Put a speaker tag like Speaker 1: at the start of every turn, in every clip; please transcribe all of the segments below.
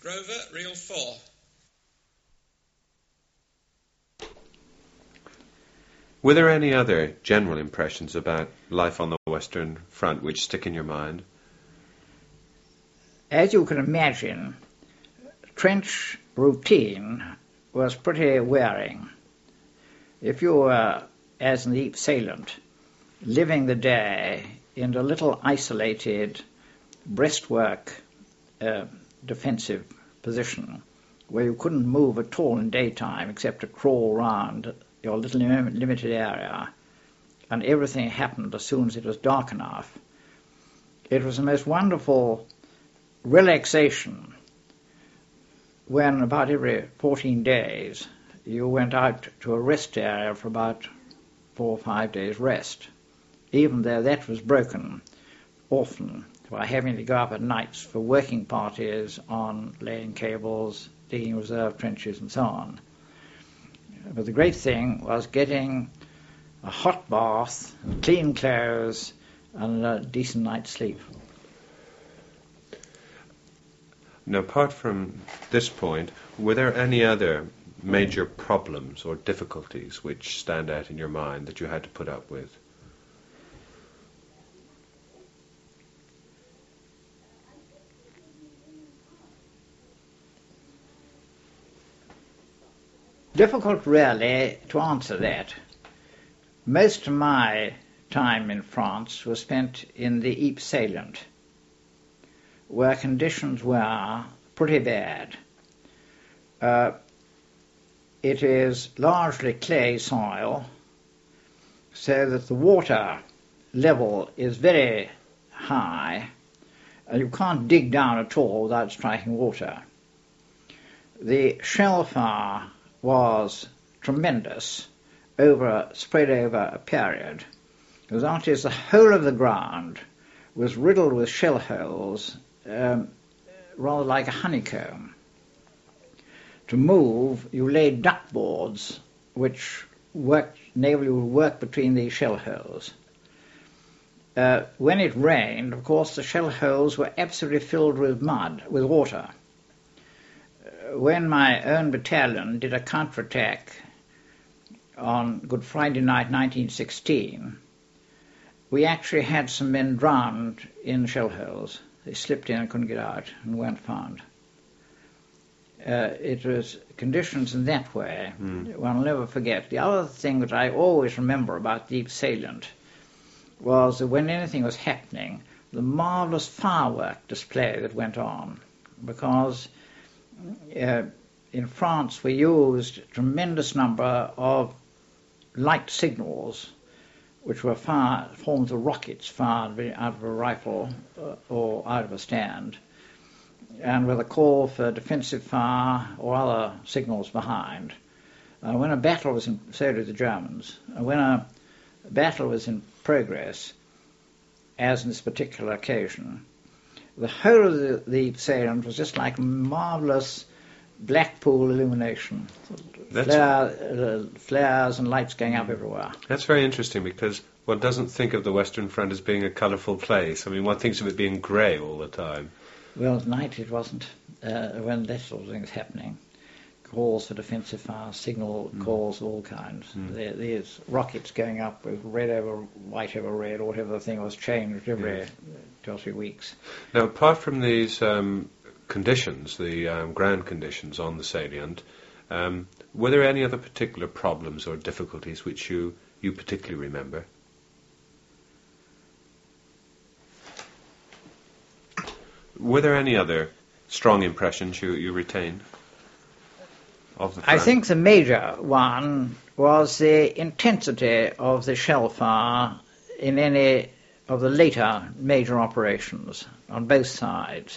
Speaker 1: Grover, reel 4.
Speaker 2: Were there any other general impressions about life on the Western Front which stick in your mind?
Speaker 3: As you can imagine, trench routine was pretty wearing. If you were, as an Ypres salient, living the day in a little isolated breastwork defensive position where you couldn't move at all in daytime except to crawl around your little limited area, and everything happened as soon as it was dark enough, it was the most wonderful relaxation when about every 14 days you went out to a rest area for about 4 or 5 days rest, even though that was broken often by having to go up at nights for working parties on laying cables, digging reserve trenches and so on. But the great thing was getting a hot bath, clean clothes and a decent night's sleep.
Speaker 2: Now, apart from this point, were there any other major problems or difficulties which stand out in your mind that you had to put up with?
Speaker 3: Difficult really to answer that. Most of my time in France was spent in the Ypres salient, where conditions were pretty bad. It is largely clay soil, so that the water level is very high, and you can't dig down at all without striking water. The shell fire was tremendous, spread over a period. That is, the whole of the ground was riddled with shell holes, rather like a honeycomb. To move, you laid duckboards, which naval would work between these shell holes. When it rained, of course, the shell holes were absolutely filled with mud, with water. When my own battalion did a counterattack on Good Friday night 1916, we actually had some men drowned in shell holes. They slipped in and couldn't get out and weren't found. It was conditions in that way one will never forget. The other thing that I always remember about the Ypres salient was that when anything was happening, the marvellous firework display that went on, because in France we used a tremendous number of light signals which were forms of rockets fired out of a rifle or out of a stand, and with a call for defensive fire or other signals behind. When a battle was so did the Germans. When a battle was in progress, as in this particular occasion, the whole of the salient was just like marvellous Blackpool illumination. Flares and lights going up everywhere.
Speaker 2: That's very interesting, because one doesn't think of the Western Front as being a colourful place. I mean, one thinks of it being grey all the time.
Speaker 3: Well, at night it wasn't, when that sort of thing was happening. Calls for defensive fire, signal calls of all kinds. There's rockets going up with red over white over red, or whatever the thing was, changed every 2 or 3 weeks.
Speaker 2: Now, apart from these conditions, the ground conditions on the salient, were there any other particular problems or difficulties which you particularly remember? Were there any other strong impressions you retain of the front?
Speaker 3: I think the major one was the intensity of the shell fire in any of the later major operations on both sides.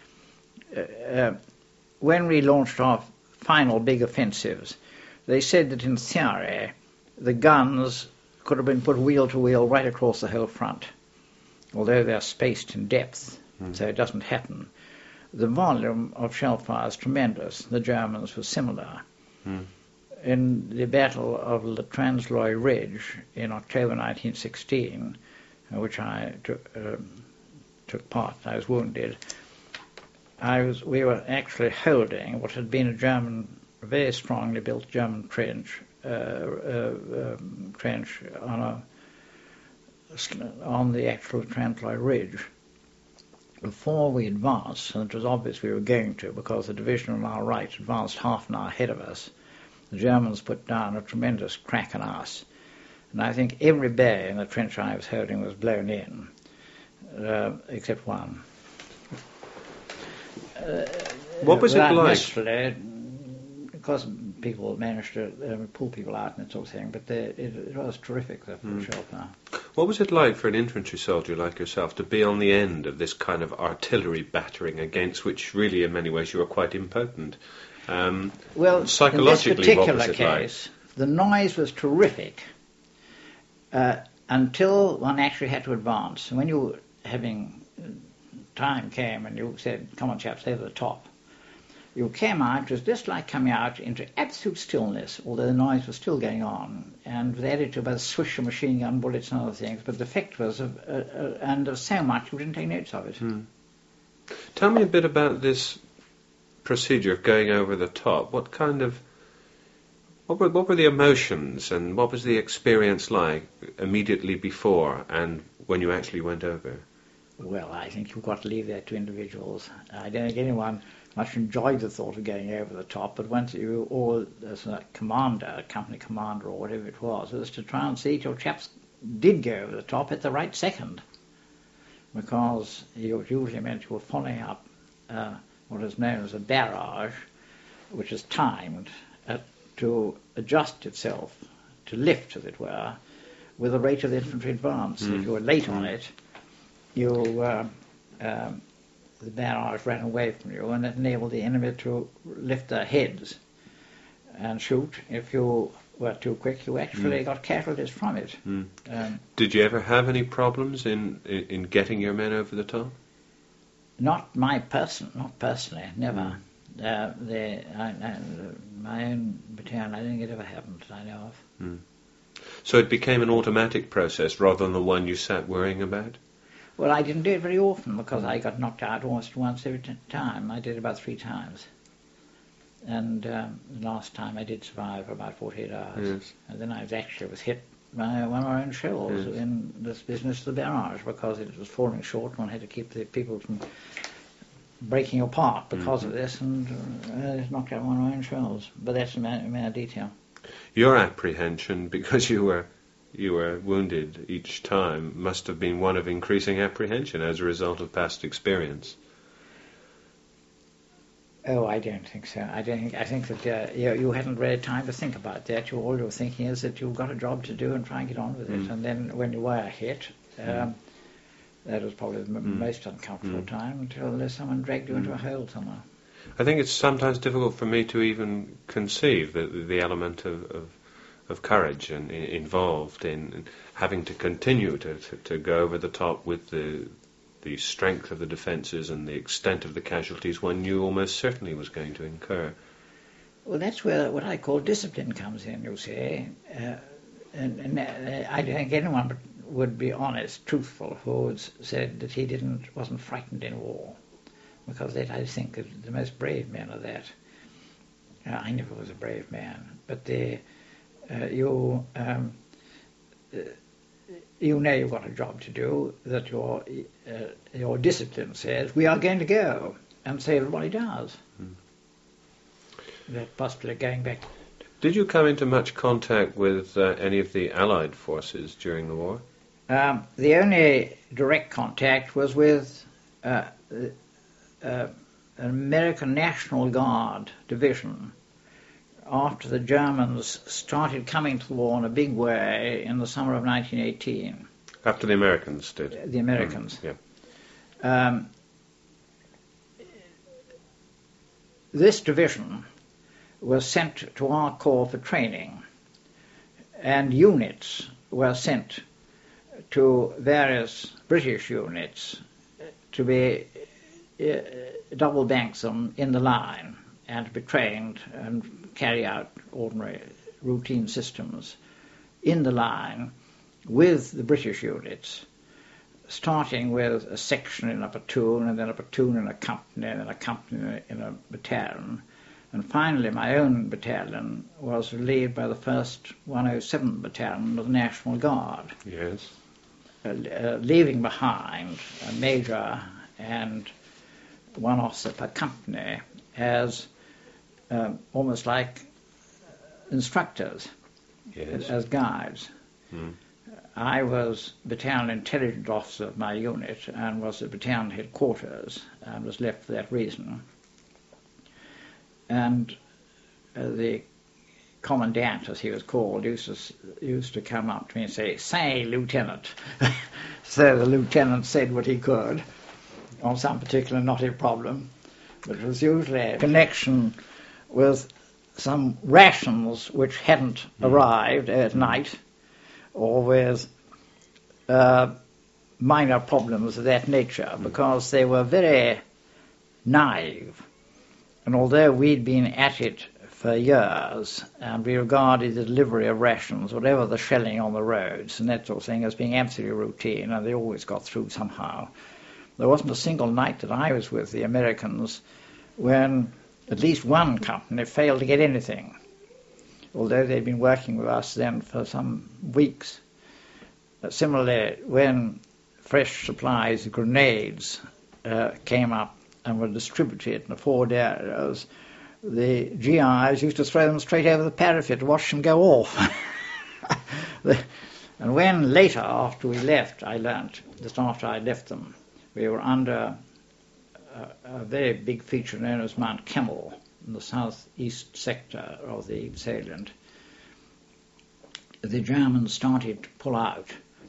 Speaker 3: When we launched our final big offensives, they said that in theory the guns could have been put wheel to wheel right across the whole front, although they're spaced in depth, so it doesn't happen. The volume of shell fire is tremendous. The Germans were similar. In the Battle of Le Transloy Ridge in October 1916, which I took part, I was wounded, we were actually holding what had been a very strongly built German trench on the actual Trantloy Ridge. Before we advanced, and it was obvious we were going to, because the division on our right advanced half an hour ahead of us, the Germans put down a tremendous crack on us. And I think every bay in the trench I was holding was blown in, except one.
Speaker 2: What was it like?
Speaker 3: Because people managed to pull people out and that sort of thing, but it was terrific, the shell.
Speaker 2: What was it like for an infantry soldier like yourself to be on the end of this kind of artillery battering against which really in many ways you were quite impotent?
Speaker 3: Well,
Speaker 2: psychologically,
Speaker 3: in this particular
Speaker 2: what was it
Speaker 3: case, the noise was terrific until one actually had to advance. And when you were having time came and you said, come on chaps, over the top, you came out, it was just like coming out into absolute stillness, although the noise was still going on, and was added to by the swish of machine gun bullets and other things, but the effect was of so much you didn't take notice of it.
Speaker 2: Tell me a bit about this procedure of going over the top. What were the emotions and what was the experience like immediately before and when you actually went over?
Speaker 3: Well, I think you've got to leave that to individuals. I don't think anyone much enjoyed the thought of going over the top, but once you all, as a commander, a company commander or whatever it was to try and see your chaps did go over the top at the right second, because it usually meant you were following up what is known as a barrage, which is timed to adjust itself, to lift, as it were, with the rate of the infantry advance. If you were late on it, the barrage ran away from you, and it enabled the enemy to lift their heads and shoot. If you were too quick, you actually got casualties from it.
Speaker 2: Did you ever have any problems in getting your men over the top?
Speaker 3: Not personally, never. My own battalion, I don't think it ever happened that I know of.
Speaker 2: So it became an automatic process rather than the one you sat worrying about?
Speaker 3: Well, I didn't do it very often because I got knocked out almost once every time. I did it about 3 times. And the last time I did survive for about 48 hours.
Speaker 2: Yes.
Speaker 3: And then I was hit by one of our own shells in this business of the barrage, because it was falling short. One had to keep the people from breaking apart because of this, and knocked out one of our own shells. But that's a mere detail.
Speaker 2: Your apprehension, because you were wounded each time, must have been one of increasing apprehension as a result of past experience.
Speaker 3: Oh, I don't think so. I think that you hadn't really time to think about that. All you're thinking is that you've got a job to do and try and get on with it. And then when you were hit, that was probably the most uncomfortable time, until someone dragged you into a hole somewhere.
Speaker 2: I think it's sometimes difficult for me to even conceive the element of courage and involved in having to continue to go over the top with the strength of the defences and the extent of the casualties one knew almost certainly was going to incur.
Speaker 3: Well, that's where what I call discipline comes in, you see. And I don't think anyone would be honest, truthful, who said that he wasn't frightened in war. Because I think that the most brave men are that. I never was a brave man, but you know you've got a job to do, that your discipline says, we are going to go, and so everybody does. That postulate going back.
Speaker 2: Did you come into much contact with any of the Allied forces during the war?
Speaker 3: The only direct contact was with an American National Guard division after the Germans started coming to the war in a big way in the summer of 1918.
Speaker 2: After the Americans did?
Speaker 3: The Americans.
Speaker 2: Yeah.
Speaker 3: This division was sent to our corps for training, and units were sent to various British units to be double banks them in the line and to be trained and carry out ordinary routine systems in the line with the British units. starting with a section in a platoon, and then a platoon in a company, and then a company in a battalion. And finally, my own battalion was relieved by the 1st 107th Battalion of the National Guard.
Speaker 2: Yes.
Speaker 3: Leaving behind a major and one officer per company as almost like instructors,
Speaker 2: Yes.
Speaker 3: as guides.
Speaker 2: Mm.
Speaker 3: I was battalion intelligence officer of my unit and was at battalion headquarters and was left for that reason. And the commandant, as he was called, used to come up to me and say, Lieutenant." So the lieutenant said what he could on some particular knotty problem, but it was usually a connection with some rations which hadn't arrived at night, or with minor problems of that nature, because they were very naive. And although we'd been at it for years, and we regarded the delivery of rations, whatever the shelling on the roads and that sort of thing, as being absolutely routine, and they always got through somehow, there wasn't a single night that I was with the Americans when at least one company failed to get anything, although they'd been working with us then for some weeks. Similarly, when fresh supplies of grenades came up and were distributed in the forward areas, the GIs used to throw them straight over the parapet to watch them go off. And when later, after we left, I learnt, just after I left them, we were under a very big feature known as Mount Kemmel in the southeast sector of the salient. The Germans started to pull out.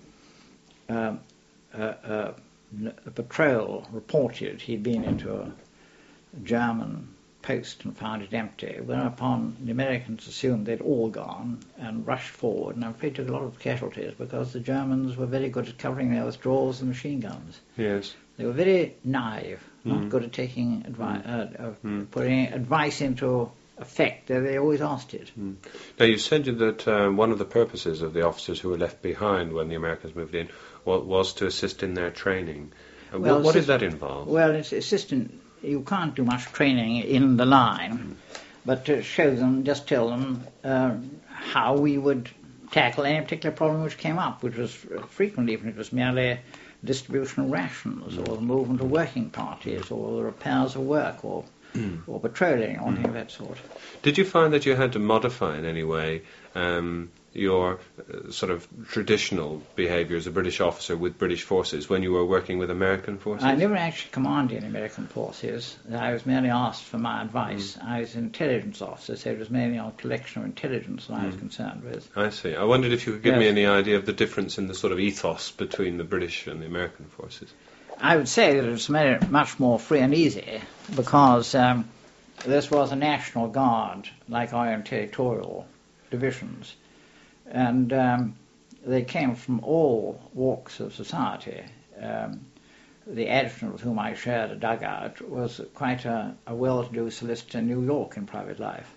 Speaker 3: A patrol reported he'd been into a German post and found it empty, whereupon the Americans assumed they'd all gone and rushed forward, and I'm afraid took a lot of casualties because the Germans were very good at covering their withdrawals and machine guns.
Speaker 2: Yes.
Speaker 3: They were very naive, not good at taking putting advice into effect. They always asked it.
Speaker 2: Now, you said that one of the purposes of the officers who were left behind when the Americans moved in was to assist in their training.
Speaker 3: Well,
Speaker 2: what did that involve?
Speaker 3: Well, it's assistant. You can't do much training in the line, but to show them, just tell them how we would tackle any particular problem which came up, which was frequently, even if it was merely distribution of rations, or the movement of working parties, or the repairs of work, or patrolling, or anything of that sort.
Speaker 2: Did you find that you had to modify in any way your sort of traditional behaviour as a British officer with British forces when you were working with American forces?
Speaker 3: I never actually commanded any American forces. I was merely asked for my advice. I was an intelligence officer, so it was mainly on collection of intelligence that I was concerned with.
Speaker 2: I see. I wondered if you could give me any idea of the difference in the sort of ethos between the British and the American forces.
Speaker 3: I would say that it was much more free and easy, because this was a National Guard, like our own territorial divisions. And they came from all walks of society. The adjutant with whom I shared a dugout was quite a well-to-do solicitor in New York in private life.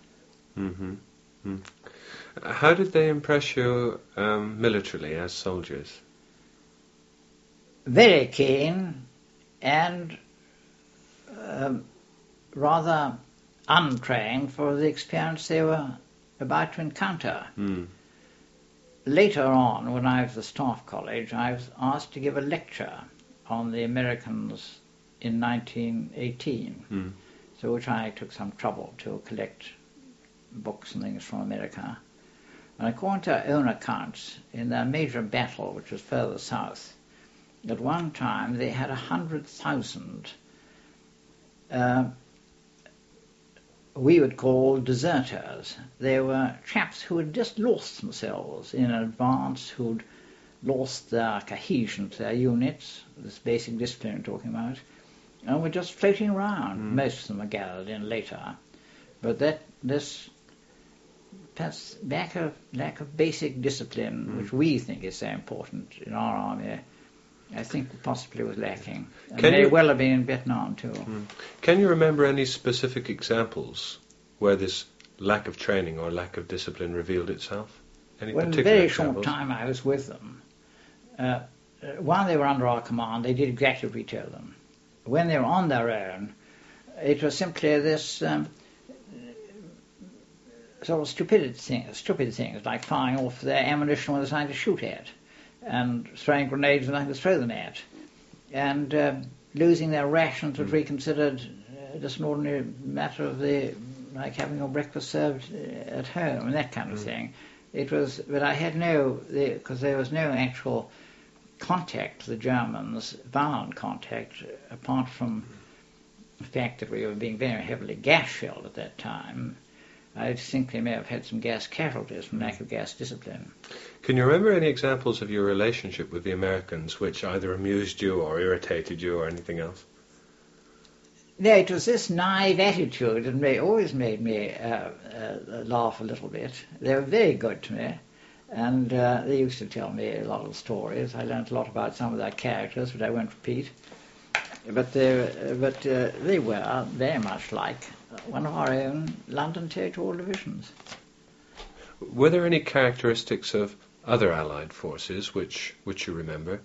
Speaker 2: How did they impress you militarily as soldiers?
Speaker 3: Very keen and rather untrained for the experience they were about to encounter. Later on, when I was at Staff College, I was asked to give a lecture on the Americans in 1918, so which I took some trouble to collect books and things from America. And according to our own accounts, in their major battle, which was further south, at one time they had 100,000 we would call deserters. They were chaps who had just lost themselves in advance, who'd lost their cohesion to their units, this basic discipline I'm talking about, and were just floating around. Most of them were gathered in later. But this lack of basic discipline, which we think is so important in our army, I think possibly was lacking. And may well have been in Vietnam too.
Speaker 2: Can you remember any specific examples where this lack of training or lack of discipline revealed itself? Any
Speaker 3: well, in a
Speaker 2: particular
Speaker 3: very
Speaker 2: examples?
Speaker 3: short time I was with them, while they were under our command, they did exactly what we told them. When they were on their own, it was simply this sort of stupid things like firing off their ammunition when they're trying to shoot at, and throwing grenades when they're trying to throw them at, and losing their rations, which we considered just an ordinary matter of like having your breakfast served at home and that kind of thing. It was, but I had because there was no actual contact to the Germans, violent contact, apart from the fact that we were being very heavily gas shelled at that time. I think they may have had some gas casualties from lack of gas discipline.
Speaker 2: Can you remember any examples of your relationship with the Americans which either amused you or irritated you or anything else?
Speaker 3: No, it was this naive attitude that always made me laugh a little bit. They were very good to me, and they used to tell me a lot of stories. I learned a lot about some of their characters, which I won't repeat. But they were very much like one of our own London territorial divisions.
Speaker 2: Were there any characteristics of other Allied forces which you remember?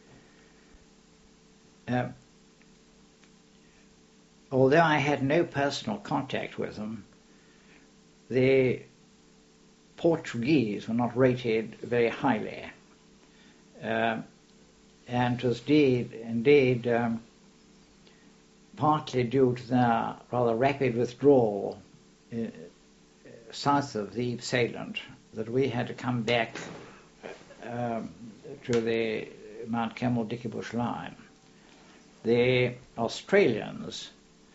Speaker 3: Although I had no personal contact with them, the Portuguese were not rated very highly. And it was indeed partly due to their rather rapid withdrawal south of the Ypres salient that we had to come back to the Mount Carmel-Dickey Bush line. The Australians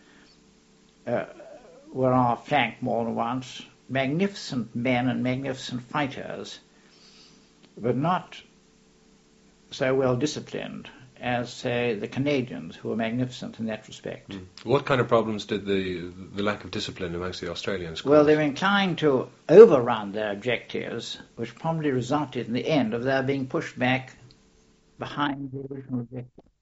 Speaker 3: were on our flank more than once, magnificent men and magnificent fighters, but not so well disciplined as, say, the Canadians, who were magnificent in that respect.
Speaker 2: What kind of problems did the lack of discipline amongst the Australians cause?
Speaker 3: Well, they were inclined to overrun their objectives, which probably resulted in the end of their being pushed back behind the original objective.